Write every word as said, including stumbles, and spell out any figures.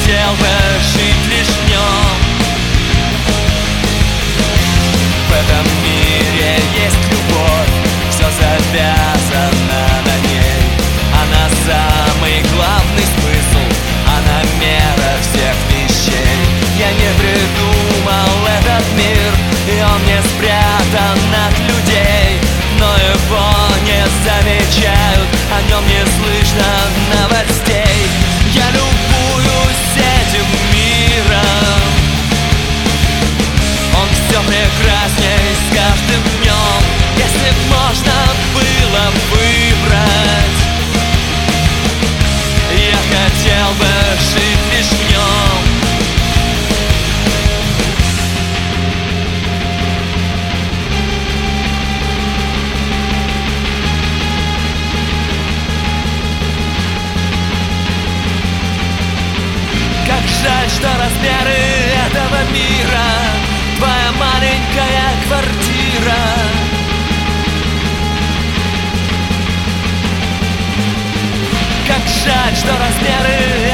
хотел бы жить лишь в нем. В этом мире есть любовь, все завязано на ней. Она самый главный смысл, она мера всех вещей. Я не придумал этот мир, и он не спрятан от людей, но его не замечают, о нем не слышно новостей. Я любуюсь этим миром, он все прекрасней с каждым днем. Если б можно было выбрать, я хотел бы жить лишь в нем. Как жаль, что размеры этого мира твоя маленькая квартира. Как жаль, что размеры